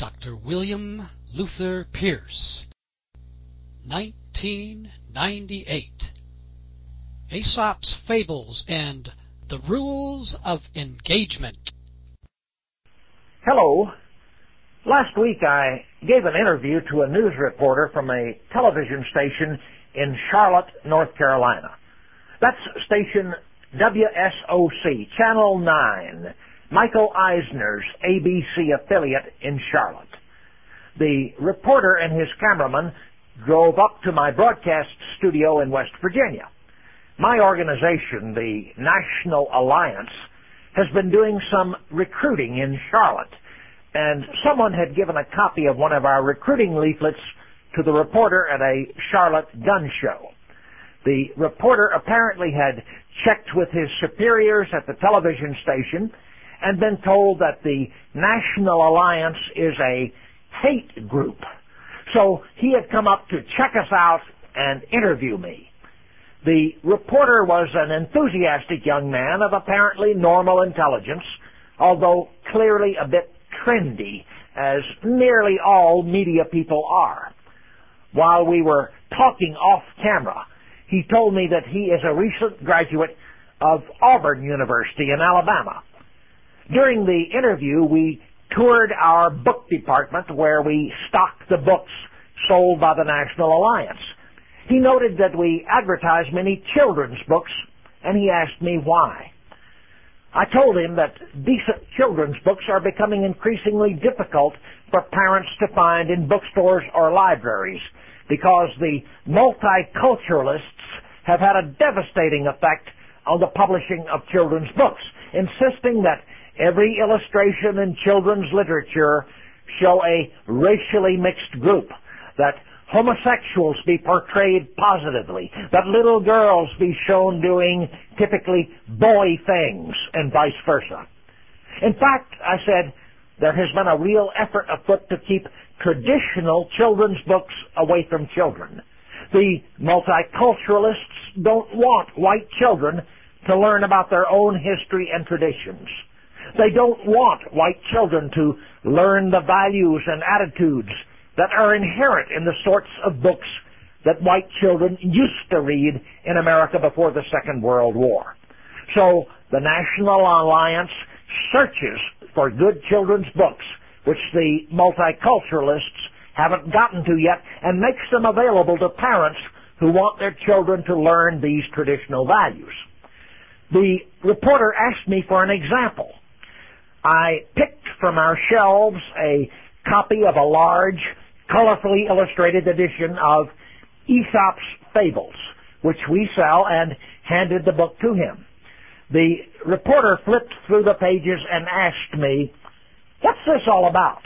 Dr. William Luther Pierce, 1998. Aesop's Fables and the Rules of Engagement. Hello. Last week I gave an interview to a news reporter from a television station in Charlotte, North Carolina. That's station WSOC, Channel 9, Michael Eisner's ABC affiliate in Charlotte. The reporter and his cameraman drove up to my broadcast studio in West Virginia. My organization, the National Alliance, has been doing some recruiting in Charlotte, and someone had given a copy of one of our recruiting leaflets to the reporter at a Charlotte gun show. The reporter apparently had checked with his superiors at the television station and been told that the National Alliance is a hate group. So he had come up to check us out and interview me. The reporter was an enthusiastic young man of apparently normal intelligence, although clearly a bit trendy, as nearly all media people are. While we were talking off camera, he told me that he is a recent graduate of Auburn University in Alabama. During the interview, we toured our book department where we stock the books sold by the National Alliance. He noted that we advertise many children's books, and he asked me why. I told him that decent children's books are becoming increasingly difficult for parents to find in bookstores or libraries because the multiculturalists have had a devastating effect on the publishing of children's books, insisting that every illustration in children's literature show a racially mixed group, that homosexuals be portrayed positively, that little girls be shown doing typically boy things, and vice versa. In fact, I said, there has been a real effort afoot to keep traditional children's books away from children. The multiculturalists don't want white children to learn about their own history and traditions. They don't want white children to learn the values and attitudes that are inherent in the sorts of books that white children used to read in America before the Second World War. So the National Alliance searches for good children's books, which the multiculturalists haven't gotten to yet, and makes them available to parents who want their children to learn these traditional values. The reporter asked me for an example. I picked from our shelves a copy of a large, colorfully illustrated edition of Aesop's Fables, which we sell, and handed the book to him. The reporter flipped through the pages and asked me, "What's this all about?"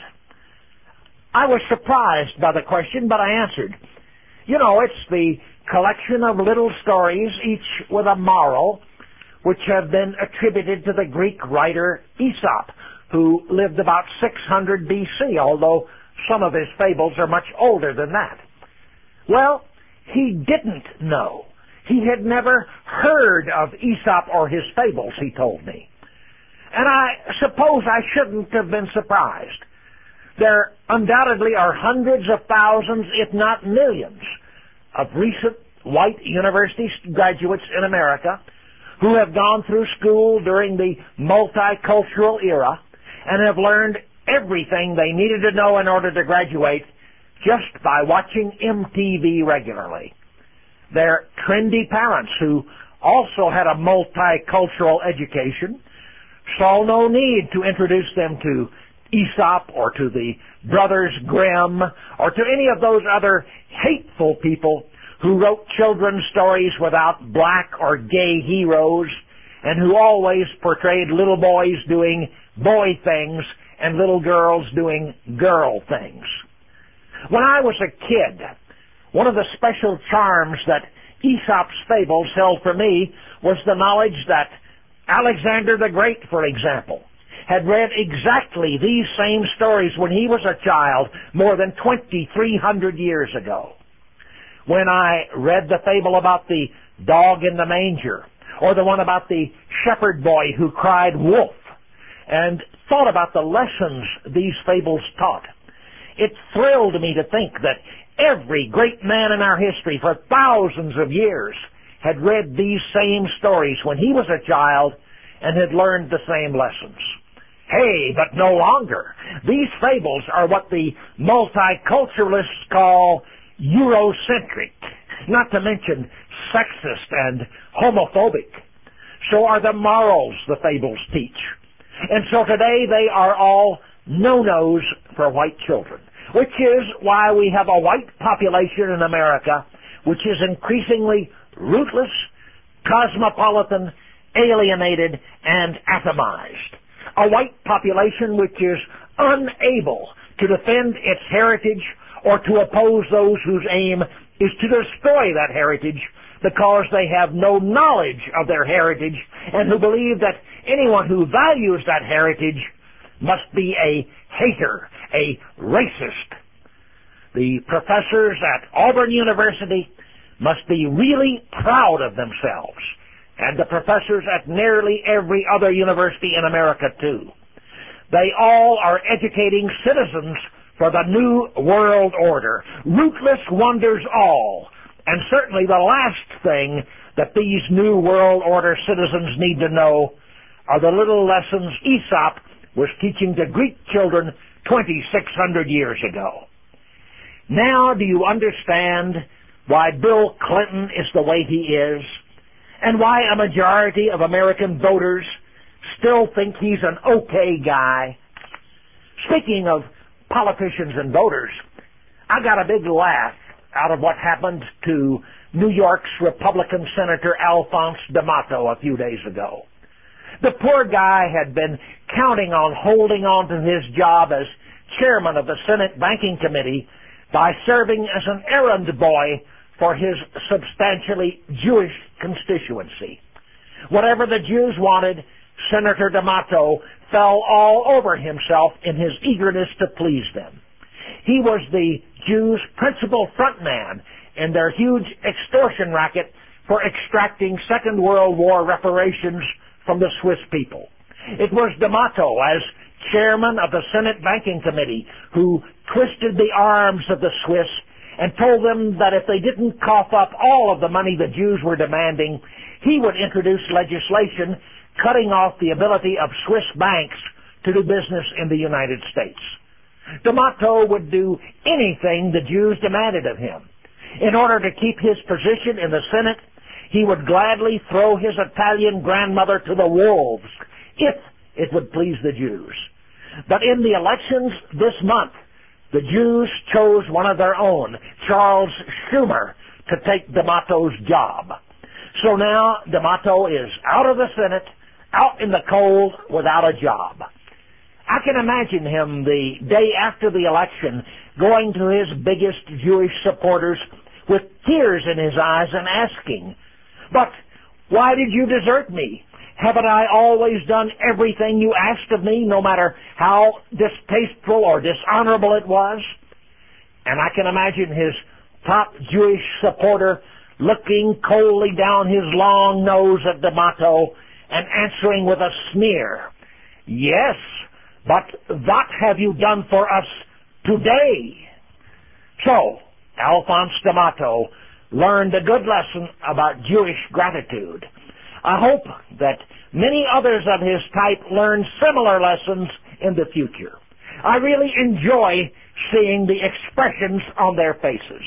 I was surprised by the question, but I answered, it's the collection of little stories, each with a moral, which have been attributed to the Greek writer Aesop, who lived about 600 BC, although some of his fables are much older than that. Well, he didn't know. He had never heard of Aesop or his fables, he told me. And I suppose I shouldn't have been surprised. There undoubtedly are hundreds of thousands, if not millions, of recent white university graduates in America who have gone through school during the multicultural era and have learned everything they needed to know in order to graduate just by watching MTV regularly. They're trendy parents who also had a multicultural education, saw no need to introduce them to Aesop or to the Brothers Grimm or to any of those other hateful people who wrote children's stories without black or gay heroes and who always portrayed little boys doing boy things and little girls doing girl things. When I was a kid, one of the special charms that Aesop's Fables held for me was the knowledge that Alexander the Great, for example, had read exactly these same stories when he was a child more than 2,300 years ago. When I read the fable about the dog in the manger, or the one about the shepherd boy who cried wolf, and thought about the lessons these fables taught, It thrilled me to think that every great man in our history for thousands of years had read these same stories when he was a child and had learned the same lessons. Hey, but no longer. These fables are what the multiculturalists call Eurocentric, not to mention sexist and homophobic. So are the morals the fables teach. And so today they are all no-nos for white children, which is why we have a white population in America which is increasingly rootless, cosmopolitan, alienated, and atomized. A white population which is unable to defend its heritage or to oppose those whose aim is to destroy that heritage because they have no knowledge of their heritage and who believe that anyone who values that heritage must be a hater, a racist. The professors at Auburn University must be really proud of themselves, and the professors at nearly every other university in America too. They all are educating citizens for the New World Order. Rootless wonders all. And certainly the last thing that these New World Order citizens need to know are the little lessons Aesop was teaching to Greek children 2,600 years ago. Now do you understand why Bill Clinton is the way he is, and why a majority of American voters still think he's an okay guy? Speaking of politicians and voters, I got a big laugh out of what happened to New York's Republican Senator Alphonse D'Amato a few days ago. The poor guy had been counting on holding on to his job as chairman of the Senate Banking Committee by serving as an errand boy for his substantially Jewish constituency. Whatever the Jews wanted, Senator D'Amato fell all over himself in his eagerness to please them. He was the Jews' principal frontman in their huge extortion racket for extracting Second World War reparations from the Swiss people. It was D'Amato, as chairman of the Senate Banking Committee, who twisted the arms of the Swiss and told them that if they didn't cough up all of the money the Jews were demanding, he would introduce legislation cutting off the ability of Swiss banks to do business in the United States. D'Amato would do anything the Jews demanded of him. In order to keep his position in the Senate, he would gladly throw his Italian grandmother to the wolves if it would please the Jews. But in the elections this month, the Jews chose one of their own, Charles Schumer, to take D'Amato's job. So now D'Amato is out of the Senate, out in the cold, without a job. I can imagine him the day after the election going to his biggest Jewish supporters with tears in his eyes and asking, "But why did you desert me? Haven't I always done everything you asked of me, no matter how distasteful or dishonorable it was?" And I can imagine his top Jewish supporter looking coldly down his long nose at D'Amato and answering with a sneer, "Yes, but what have you done for us today?" So, Alphonse D'Amato learned a good lesson about Jewish gratitude. I hope that many others of his type learn similar lessons in the future. I really enjoy seeing the expressions on their faces.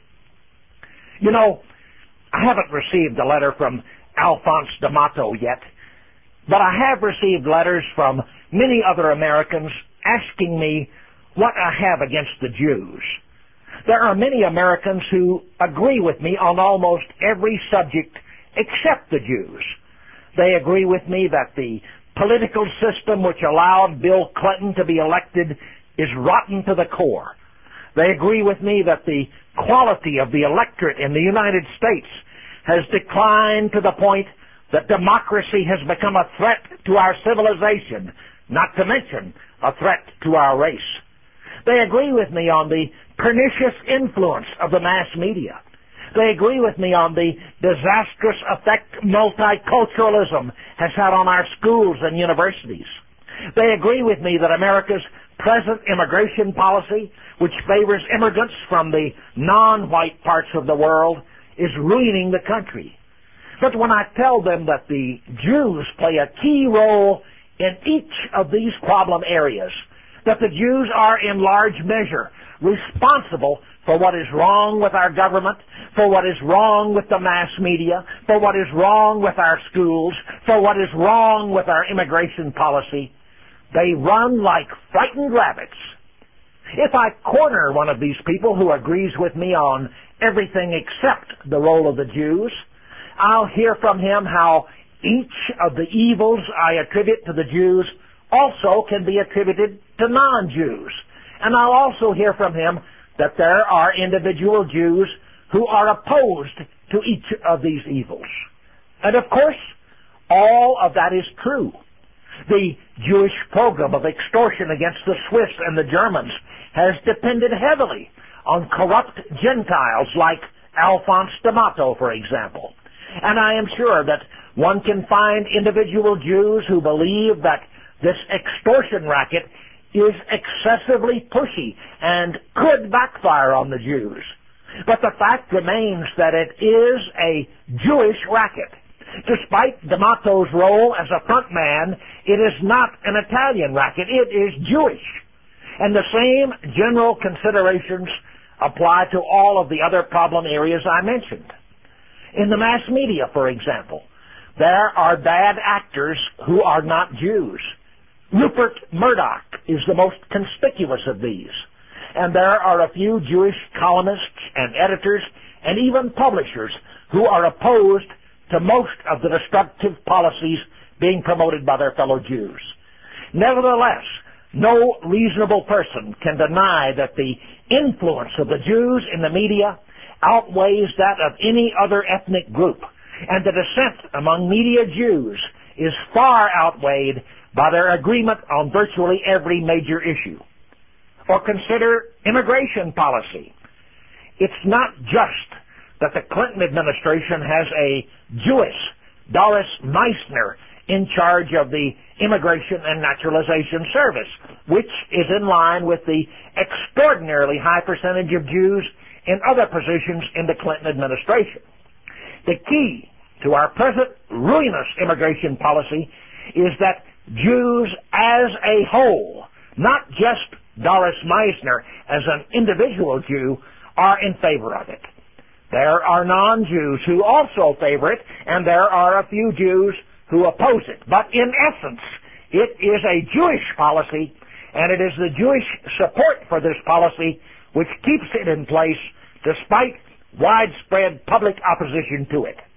You know, I haven't received a letter from Alphonse D'Amato yet, but I have received letters from many other Americans asking me what I have against the Jews. There are many Americans who agree with me on almost every subject except the Jews. They agree with me that the political system which allowed Bill Clinton to be elected is rotten to the core. They agree with me that the quality of the electorate in the United States has declined to the point that democracy has become a threat to our civilization, not to mention a threat to our race. They agree with me on the pernicious influence of the mass media. They agree with me on the disastrous effect multiculturalism has had on our schools and universities. They agree with me that America's present immigration policy, which favors immigrants from the non-white parts of the world, is ruining the country. But when I tell them that the Jews play a key role in each of these problem areas, that the Jews are in large measure responsible for what is wrong with our government, for what is wrong with the mass media, for what is wrong with our schools, for what is wrong with our immigration policy, they run like frightened rabbits. If I corner one of these people who agrees with me on everything except the role of the Jews, I'll hear from him how each of the evils I attribute to the Jews also can be attributed to non-Jews. And I'll also hear from him that there are individual Jews who are opposed to each of these evils. And of course, all of that is true. The Jewish program of extortion against the Swiss and the Germans has depended heavily on corrupt Gentiles like Alphonse D'Amato, for example. And I am sure that one can find individual Jews who believe that this extortion racket is excessively pushy and could backfire on the Jews. But the fact remains that it is a Jewish racket. Despite D'Amato's role as a front man, it is not an Italian racket. It is Jewish. And the same general considerations apply to all of the other problem areas I mentioned. In the mass media, for example, there are bad actors who are not Jews. Rupert Murdoch is the most conspicuous of these. And there are a few Jewish columnists and editors and even publishers who are opposed to most of the destructive policies being promoted by their fellow Jews. Nevertheless, no reasonable person can deny that the influence of the Jews in the media outweighs that of any other ethnic group, and the dissent among media Jews is far outweighed by their agreement on virtually every major issue. Or consider immigration policy. It's not just that the Clinton administration has a Jewess, Doris Meissner, in charge of the Immigration and Naturalization Service, which is in line with the extraordinarily high percentage of Jews in other positions in the Clinton administration. The key to our present ruinous immigration policy is that Jews as a whole, not just Doris Meissner as an individual Jew, are in favor of it. There are non-Jews who also favor it, and there are a few Jews who oppose it. But in essence, it is a Jewish policy, and it is the Jewish support for this policy which keeps it in place despite widespread public opposition to it.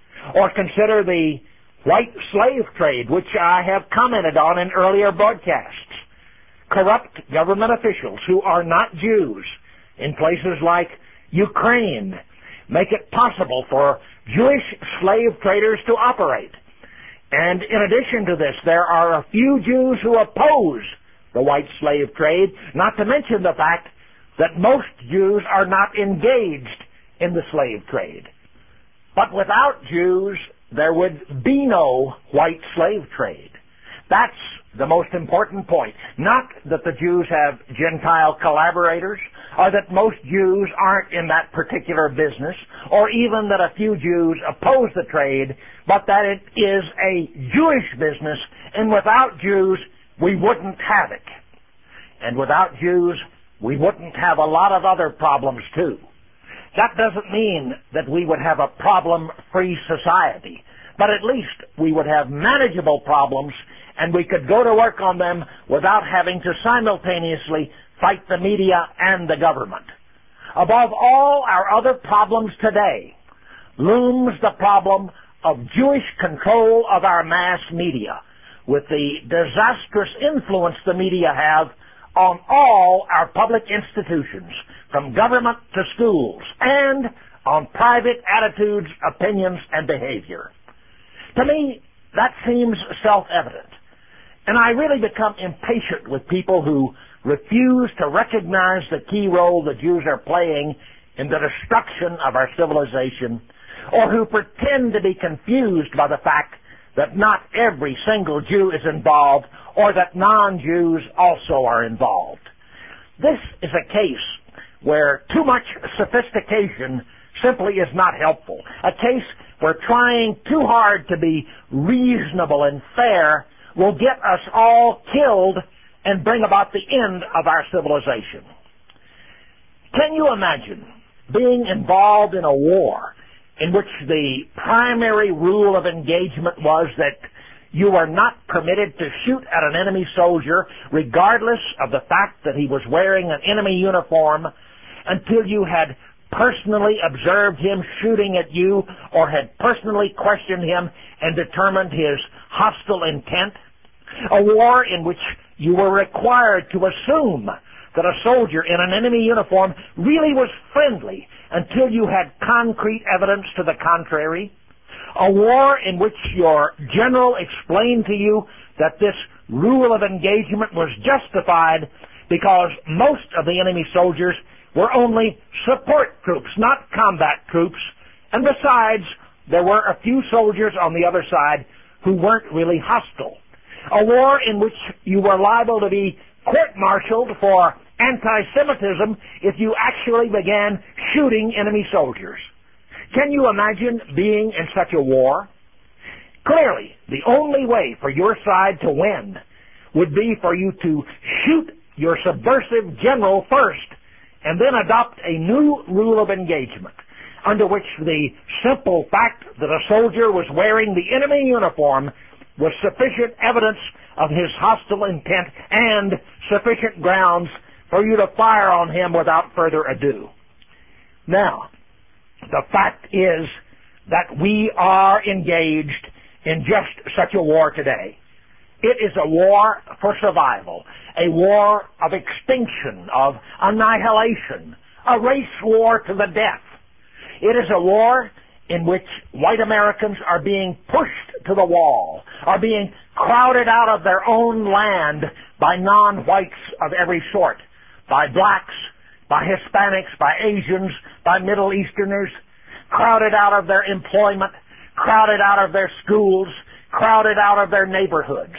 Or consider the white slave trade, which I have commented on in earlier broadcasts. Corrupt government officials who are not Jews in places like Ukraine make it possible for Jewish slave traders to operate. And in addition to this, there are a few Jews who oppose the white slave trade, not to mention the fact that most Jews are not engaged in the slave trade. But without Jews, there would be no white slave trade. That's the most important point. Not that the Jews have Gentile collaborators, or that most Jews aren't in that particular business, or even that a few Jews oppose the trade, but that it is a Jewish business, and without Jews, we wouldn't have it. And without Jews, we wouldn't have a lot of other problems too. That doesn't mean that we would have a problem-free society, but at least we would have manageable problems, and we could go to work on them without having to simultaneously fight the media and the government. Above all our other problems today looms the problem of Jewish control of our mass media, with the disastrous influence the media have on all our public institutions, from government to schools, and on private attitudes, opinions, and behavior. To me, that seems self-evident, and I really become impatient with people who refuse to recognize the key role the Jews are playing in the destruction of our civilization, or who pretend to be confused by the fact that not every single Jew is involved, or that non-Jews also are involved. This is a case where too much sophistication simply is not helpful. A case where trying too hard to be reasonable and fair will get us all killed and bring about the end of our civilization. Can you imagine being involved in a war in which the primary rule of engagement was that you were not permitted to shoot at an enemy soldier regardless of the fact that he was wearing an enemy uniform until you had personally observed him shooting at you or had personally questioned him and determined his hostile intent? A war in which you were required to assume that a soldier in an enemy uniform really was friendly until you had concrete evidence to the contrary. A war in which your general explained to you that this rule of engagement was justified because most of the enemy soldiers were only support troops, not combat troops, and besides, there were a few soldiers on the other side who weren't really hostile. A war in which you were liable to be court-martialed for anti-Semitism if you actually began shooting enemy soldiers. Can you imagine being in such a war? Clearly, the only way for your side to win would be for you to shoot your subversive general first and then adopt a new rule of engagement under which the simple fact that a soldier was wearing the enemy uniform was sufficient evidence of his hostile intent and sufficient grounds for you to fire on him without further ado. Now, the fact is that we are engaged in just such a war today. It is a war for survival, a war of extinction, of annihilation, a race war to the death. It is a war in which white Americans are being pushed to the wall, are being crowded out of their own land by non-whites of every sort, by blacks, by Hispanics, by Asians, by Middle Easterners, crowded out of their employment, crowded out of their schools, crowded out of their neighborhoods.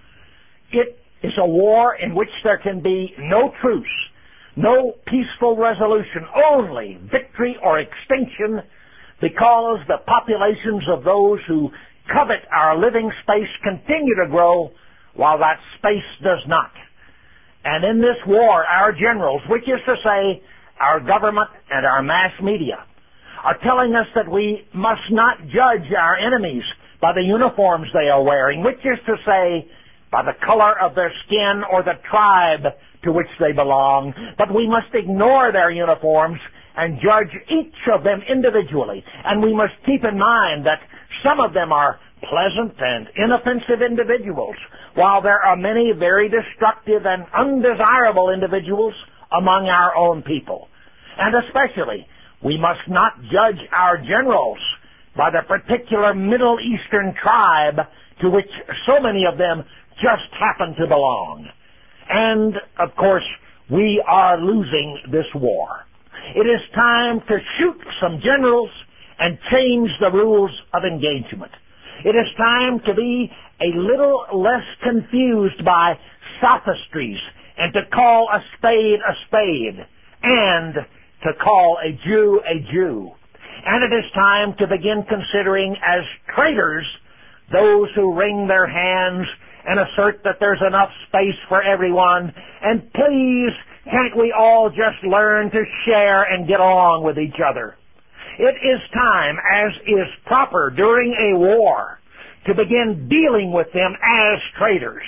It is a war in which there can be no truce, no peaceful resolution, only victory or extinction, because the populations of those who covet our living space continue to grow while that space does not. And in this war, our generals, which is to say our government and our mass media, are telling us that we must not judge our enemies by the uniforms they are wearing, which is to say by the color of their skin or the tribe to which they belong, but we must ignore their uniforms and judge each of them individually. And we must keep in mind that some of them are pleasant and inoffensive individuals, while there are many very destructive and undesirable individuals among our own people. And especially, we must not judge our generals by the particular Middle Eastern tribe to which so many of them just happen to belong. And, of course, we are losing this war. It is time to shoot some generals and change the rules of engagement. It is time to be a little less confused by sophistries and to call a spade and to call a Jew a Jew. And it is time to begin considering as traitors those who wring their hands and assert that there's enough space for everyone. And please, can't we all just learn to share and get along with each other? It is time, as is proper during a war, to begin dealing with them as traitors.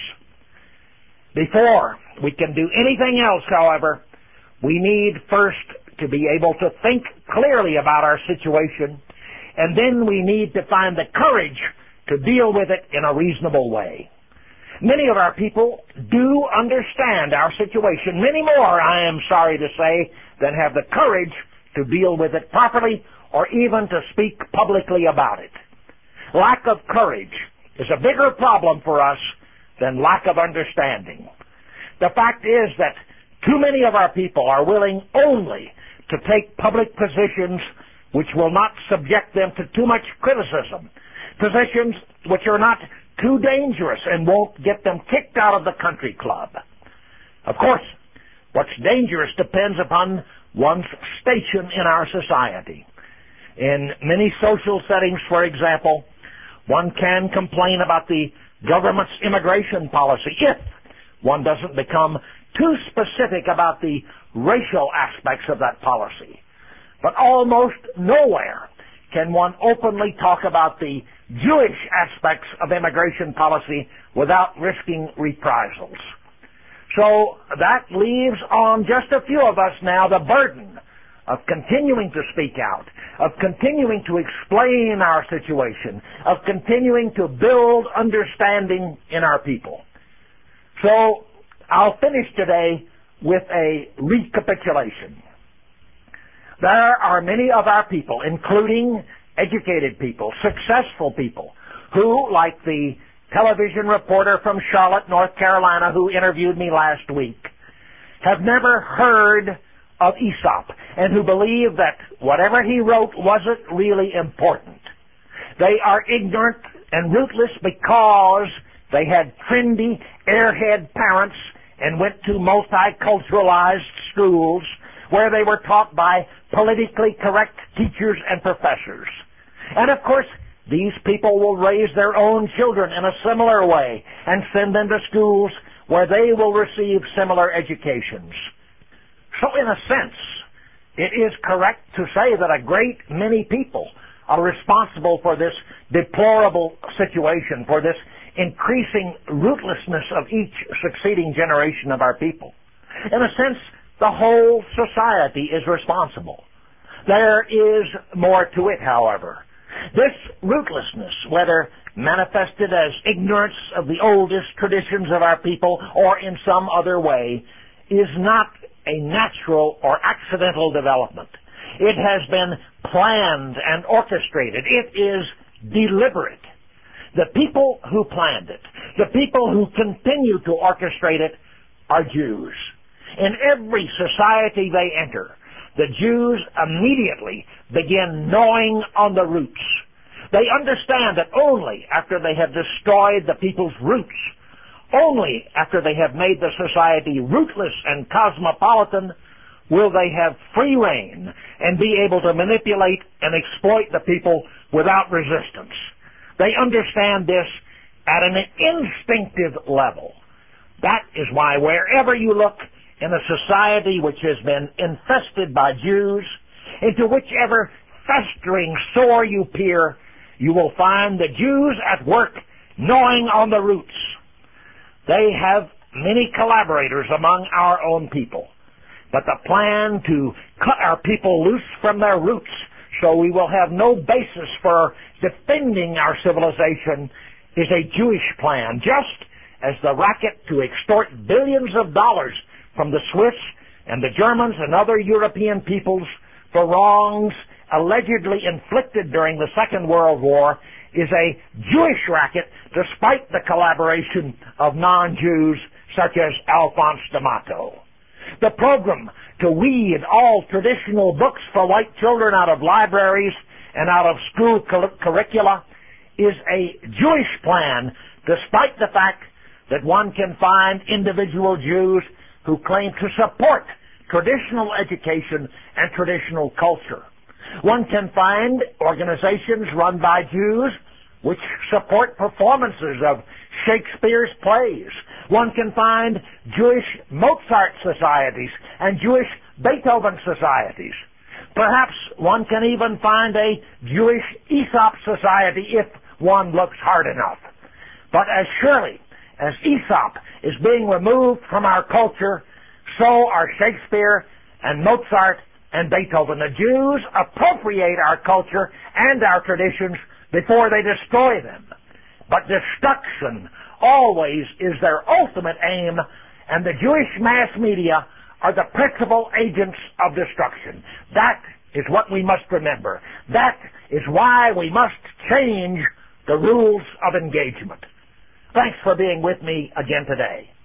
Before we can do anything else, however, we need first to be able to think clearly about our situation, and then we need to find the courage to deal with it in a reasonable way. Many of our people do understand our situation. Many more, I am sorry to say, than have the courage to deal with it properly or even to speak publicly about it. Lack of courage is a bigger problem for us than lack of understanding. The fact is that too many of our people are willing only to take public positions which will not subject them to too much criticism, positions which are not too dangerous and won't get them kicked out of the country club. Of course, What's dangerous depends upon one's station in our society. In many social settings, for example, one can complain about the government's immigration policy if one doesn't become too specific about the racial aspects of that policy. But almost nowhere can one openly talk about the Jewish aspects of immigration policy without risking reprisals. So that leaves on just a few of us now the burden of continuing to speak out, of continuing to explain our situation, of continuing to build understanding in our people. So I'll finish today with a recapitulation. There are many of our people, including educated people, successful people, who, like the television reporter from Charlotte, North Carolina, who interviewed me last week, have never heard of Aesop and who believe that whatever he wrote wasn't really important. They are ignorant and rootless because they had trendy, airhead parents and went to multiculturalized schools where they were taught by politically correct teachers and professors. And of course, these people will raise their own children in a similar way and send them to schools where they will receive similar educations. So in a sense, it is correct to say that a great many people are responsible for this deplorable situation, for this increasing rootlessness of each succeeding generation of our people. In a sense, the whole society is responsible. There is more to it, however. This rootlessness, whether manifested as ignorance of the oldest traditions of our people or in some other way, is not a natural or accidental development. It has been planned and orchestrated. It is deliberate. The people who planned it, the people who continue to orchestrate it, are Jews. In every society they enter, the Jews immediately begin gnawing on the roots. They understand that only after they have destroyed the people's roots, only after they have made the society rootless and cosmopolitan, will they have free rein and be able to manipulate and exploit the people without resistance. They understand this at an instinctive level. That is why wherever you look in a society which has been infested by Jews, into whichever festering sore you peer, you will find the Jews at work gnawing on the roots. They have many collaborators among our own people. But the plan to cut our people loose from their roots so we will have no basis for defending our civilization is a Jewish plan, just as the racket to extort billions of dollars from the Swiss and the Germans and other European peoples for wrongs allegedly inflicted during the Second World War is a Jewish racket despite the collaboration of non-Jews such as Alphonse D'Amato. The program to weed all traditional books for white children out of libraries and out of school curricula is a Jewish plan, despite the fact that one can find individual Jews who claim to support traditional education and traditional culture. One can find organizations run by Jews which support performances of Shakespeare's plays. One can find Jewish Mozart societies and Jewish Beethoven societies. Perhaps one can even find a Jewish Aesop society if one looks hard enough. But as surely as Aesop is being removed from our culture, so are Shakespeare and Mozart and Beethoven. The Jews appropriate our culture and our traditions before they destroy them. But destruction always is their ultimate aim, and the Jewish mass media are the principal agents of destruction. That is what we must remember. That is why we must change the rules of engagement. Thanks for being with me again today.